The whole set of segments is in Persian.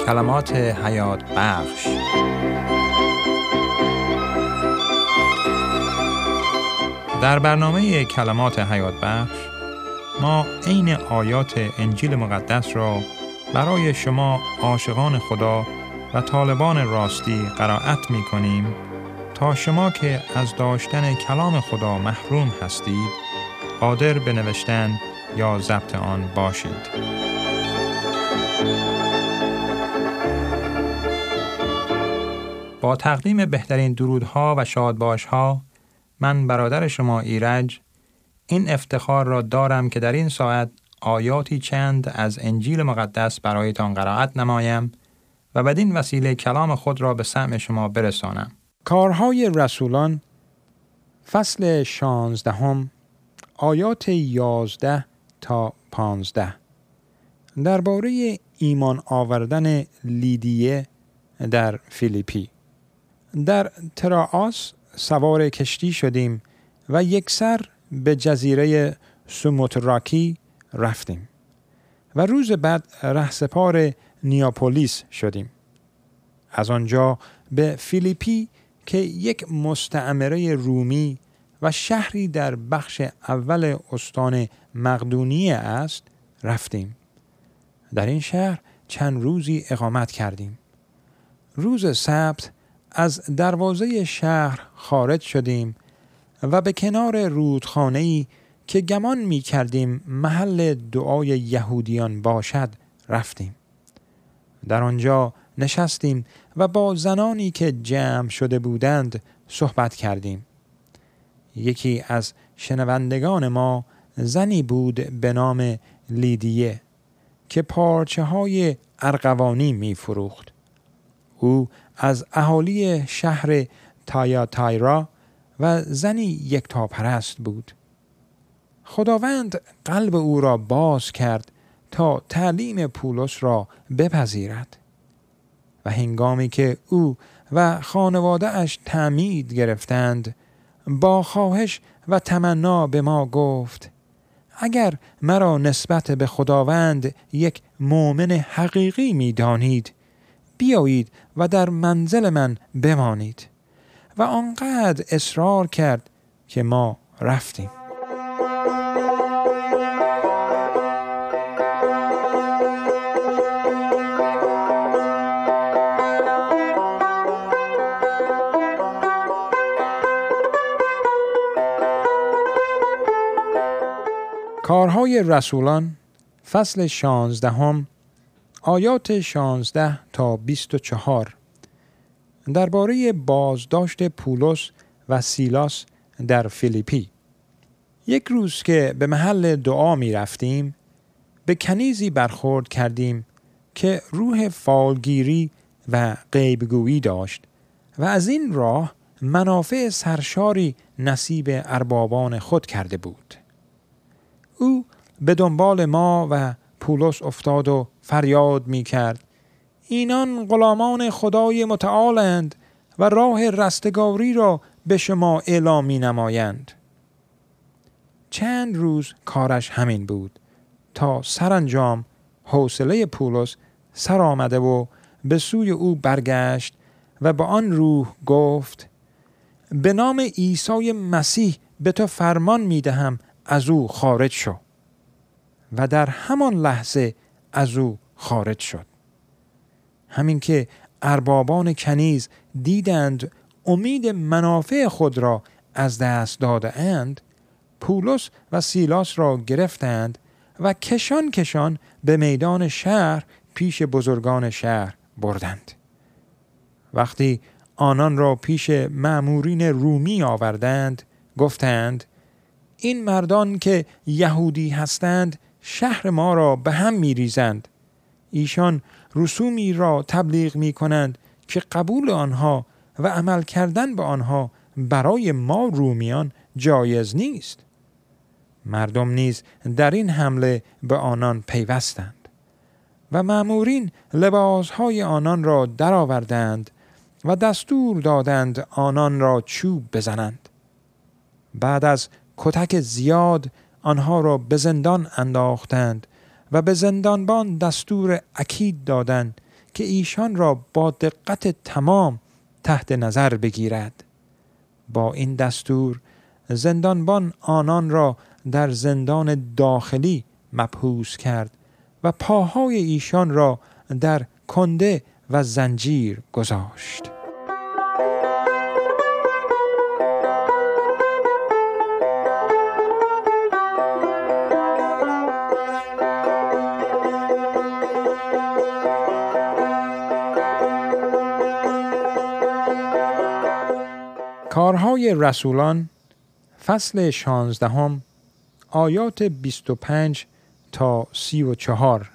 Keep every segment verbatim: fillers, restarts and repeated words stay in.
کلمات حیات بخش. در برنامه کلمات حیات بخش ما عین آیات انجیل مقدس را برای شما عاشقان خدا و طالبان راستی قرائت می کنیم تا شما که از داشتن کلام خدا محروم هستید قادر به نوشتن یا ضبط آن باشید. با تقدیم بهترین درودها و شادباشها، من برادر شما ایرج این افتخار را دارم که در این ساعت آیاتی چند از انجیل مقدس برایتان قرائت نمایم و بدین وسیله کلام خود را به سمع شما برسانم. کارهای رسولان فصل شانزدهم آیات یازده تا پانزده درباره ایمان آوردن لیدیه در فیلیپی. در ترائاس سوار کشتی شدیم و یکسر به جزیره سوموتراکی رفتیم و روز بعد رهسپار نیاپولیس شدیم. از آنجا به فیلیپی که یک مستعمره رومی و شهری در بخش اول استان مقدونیه است رفتیم. در این شهر چند روزی اقامت کردیم. روز سبت از دروازه شهر خارج شدیم و به کنار رودخانه‌ای که گمان می کردیم محل دعای یهودیان باشد رفتیم. در آنجا نشستیم و با زنانی که جمع شده بودند صحبت کردیم. یکی از شنوندگان ما زنی بود به نام لیدیه که پارچه های ارغوانی می فروخت. او از اهالی شهر تایاتایرا و زنی یکتاپرست بود. خداوند قلب او را باز کرد تا تعلیم پولس را بپذیرد و هنگامی که او و خانواده اش تعمید گرفتند با خواهش و تمنا به ما گفت اگر مرا نسبت به خداوند یک مؤمن حقیقی می دانید بیایید و در منزل من بمانید و آنقدر اصرار کرد که ما رفتیم. کارهای رسولان فصل شانزدهم آیات شانزده تا بیست و چهار درباره بازداشت پولس و سیلاس در فیلیپی. یک روز که به محل دعا می رفتیم به کنیزی برخورد کردیم که روح فالگیری و غیبگویی داشت و از این راه منافع سرشاری نصیب اربابان خود کرده بود. او به دنبال ما و پولس افتاد و فریاد می کرد اینان غلامان خدای متعالند و راه رستگاری را به شما اعلام می نمایند. چند روز کارش همین بود تا سرانجام حوصله پولس سر آمده و به سوی او برگشت و با آن روح گفت به نام عیسی مسیح به تو فرمان می دهم از او خارج شو. و در همان لحظه از او خارج شد. همین که اربابان کنیز دیدند امید منافع خود را از دست داده اند، پولس و سیلاس را گرفتند و کشان کشان به میدان شهر پیش بزرگان شهر بردند. وقتی آنان را پیش مأمورین رومی آوردند، گفتند این مردان که یهودی هستند شهر ما را به هم می ریزند. ایشان رسومی را تبلیغ می کنند که قبول آنها و عمل کردن به آنها برای ما رومیان جایز نیست. مردم نیز در این حمله به آنان پیوستند و مأمورین لباسهای آنان را درآوردند و دستور دادند آنان را چوب بزنند. بعد از کتک زیاد آنها را به زندان انداختند و به زندانبان دستور اکید دادند که ایشان را با دقت تمام تحت نظر بگیرد. با این دستور زندانبان آنان را در زندان داخلی مبحوث کرد و پاهای ایشان را در کنده و زنجیر گذاشت. کارهای رسولان فصل شانزدهم آیات بیست و پنج تا سی و چهار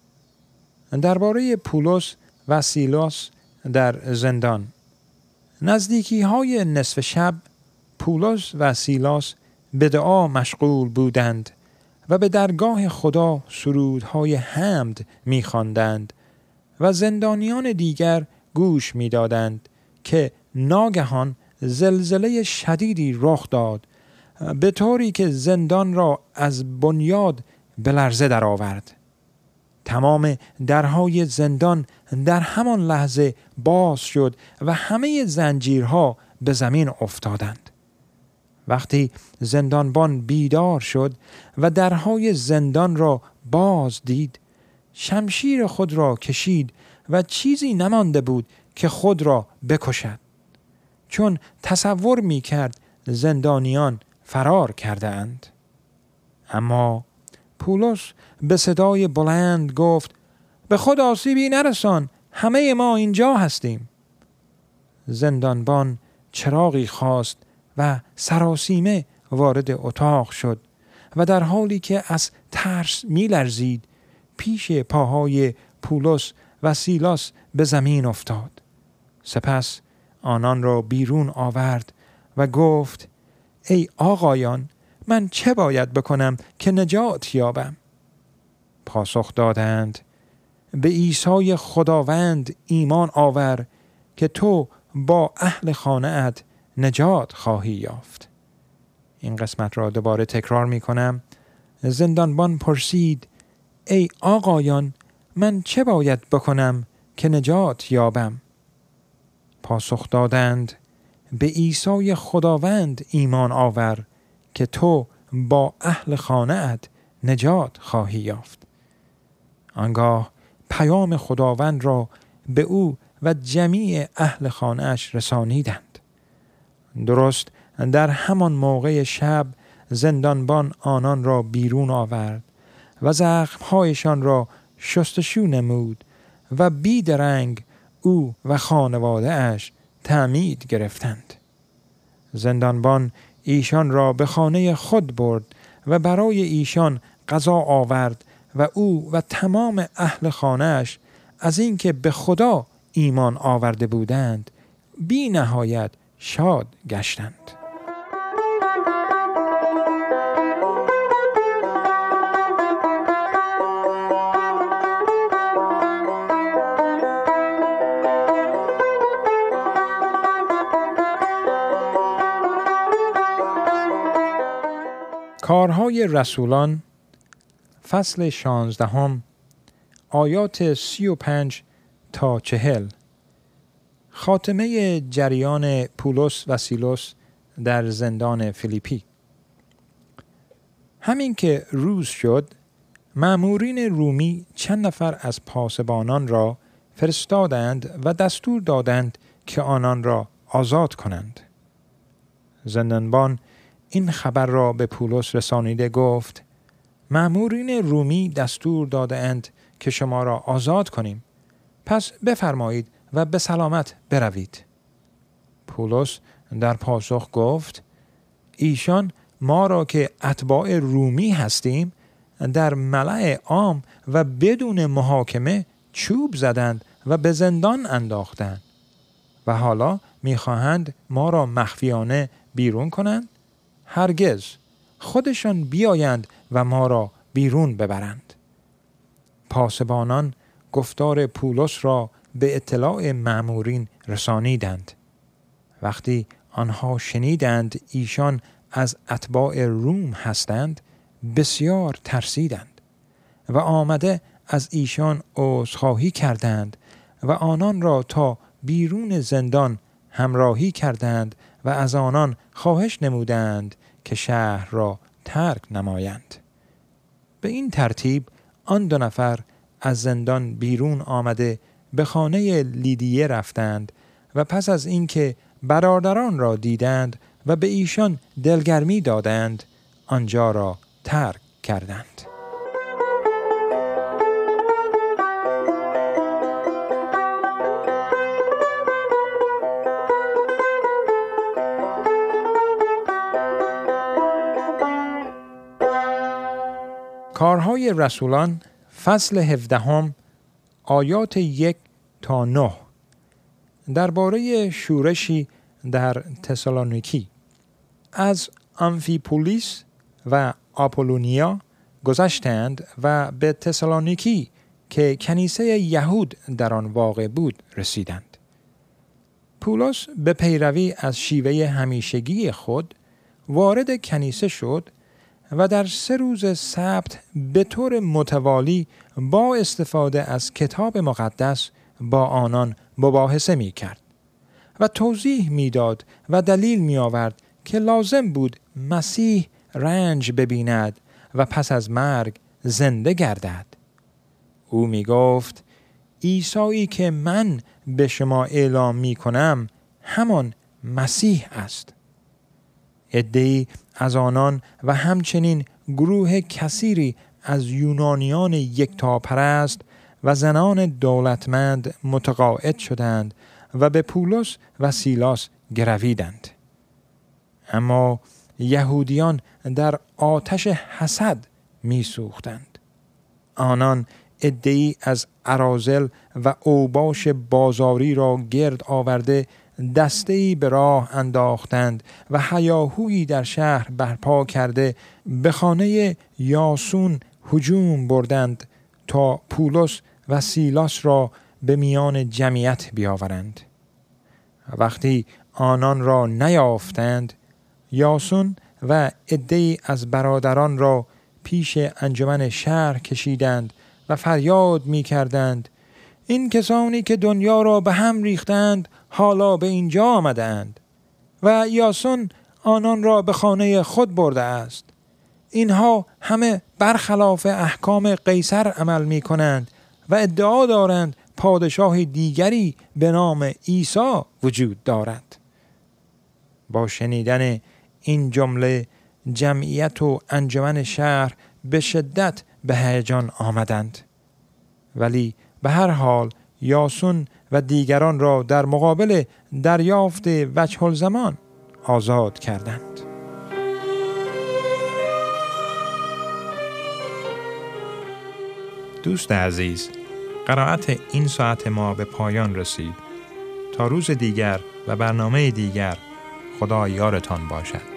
درباره پولس و سیلاس در زندان. نزدیکی های نصف شب پولس و سیلاس به دعا مشغول بودند و به درگاه خدا سرودهای حمد می‌خواندند و زندانیان دیگر گوش می‌دادند که ناگهان زلزله شدیدی رخ داد به طوری که زندان را از بنیاد به لرزه درآورد. تمام درهای زندان در همان لحظه باز شد و همه زنجیرها به زمین افتادند. وقتی زندانبان بیدار شد و درهای زندان را باز دید، شمشیر خود را کشید و چیزی نمانده بود که خود را بکشد، چون تصور می کرد زندانیان فرار کرده اند. اما پولس به صدای بلند گفت: به خود آسیبی نرسان، همه ما اینجا هستیم. زندانبان چراغی خواست و سراسیمه وارد اتاق شد و در حالی که از ترس می لرزید پیش پاهای پولس و سیلاس به زمین افتاد. سپس آنان را بیرون آورد و گفت: ای آقایان، من چه باید بکنم که نجات یابم؟ پاسخ دادند: به عیسی خداوند ایمان آور که تو با اهل خانه‌ات نجات خواهی یافت. این قسمت را دوباره تکرار می کنم. زندانبان پرسید: ای آقایان، من چه باید بکنم که نجات یابم؟ پاسخ دادند: به عیسی خداوند ایمان آور که تو با اهل خانه‌ات نجات خواهی یافت. آنگاه پیام خداوند را به او و جمیع اهل خانه‌اش رسانیدند. درست در همان موقع شب زندانبان آنان را بیرون آورد و زخم‌هایشان را شستشو نمود و بیدرنگ او و خانواده اش تعمید گرفتند. زندانبان ایشان را به خانه خود برد و برای ایشان غذا آورد و او و تمام اهل خانه اش از اینکه به خدا ایمان آورده بودند بی نهایت شاد گشتند. کارهای رسولان فصل شانزدهم آیات سی و پنج تا چهل خاتمه جریان پولس و سیلاس در زندان فیلیپی. همین که روز شد، مأمورین رومی چند نفر از پاسبانان را فرستادند و دستور دادند که آنان را آزاد کنند. زندانبان این خبر را به پولس رسانیده گفت: مأمورین رومی دستور دادند که شما را آزاد کنیم، پس بفرمایید و به سلامت بروید. پولس در پاسخ گفت: ایشان ما را که اتباع رومی هستیم در ملأ عام و بدون محاکمه چوب زدند و به زندان انداختند و حالا می‌خواهند ما را مخفیانه بیرون کنند؟ هرگز، خودشان بیایند و ما را بیرون ببرند. پاسبانان گفتار پولس را به اطلاع مأمورین رسانیدند. وقتی آنها شنیدند ایشان از اتباع روم هستند، بسیار ترسیدند و آمده از ایشان عذرخواهی کردند و آنان را تا بیرون زندان همراهی کردند و از آنان خواهش نمودند که شهر را ترک نمایند. به این ترتیب آن دو نفر از زندان بیرون آمده به خانه لیدیه رفتند و پس از اینکه برادران را دیدند و به ایشان دلگرمی دادند آنجا را ترک کردند. کارهای رسولان فصل هفدهم آیات یک تا نه درباره شورشی در تسالونیکی. از آمفیپولیس و آپولونیا گذشتند و به تسالونیکی که کنیسه یهود در آن واقع بود رسیدند. پولس به پیروی از شیوه همیشگی خود وارد کنیسه شد و در سه روز سبت به طور متوالی با استفاده از کتاب مقدس با آنان مباحثه می کرد و توضیح می داد و دلیل می آورد که لازم بود مسیح رنج ببیند و پس از مرگ زنده گردد. او می گفت عیسایی که من به شما اعلام می کنم همان مسیح است. عده‌ای از آنان و همچنین گروه کثیری از یونانیان یکتاپرست و زنان دولتمند متقاعد شدند و به پولس و سیلاس گرویدند. اما یهودیان در آتش حسد می سوختند. آنان عده‌ای از اراذل و اوباش بازاری را گرد آورده دسته‌ای به راه انداختند و هیاهویی در شهر برپا کرده به خانه یاسون هجوم بردند تا پولس و سیلاس را به میان جمعیت بیاورند. وقتی آنان را نیافتند، یاسون و عده‌ای از برادران را پیش انجمن شهر کشیدند و فریاد می کردند این کسانی که دنیا را به هم ریختند حالا به اینجا آمدند و یاسون آنان را به خانه خود برده است. اینها همه برخلاف احکام قیصر عمل می کنند و ادعا دارند پادشاه دیگری به نام عیسی وجود دارد. با شنیدن این جمله جمعیت و انجمن شهر به شدت به هیجان آمدند، ولی به هر حال یاسون و دیگران را در مقابل دریافت وجه الزمان آزاد کردند. دوست عزیز، قرائت این ساعت ما به پایان رسید. تا روز دیگر و برنامه دیگر، خدا یارتان باشد.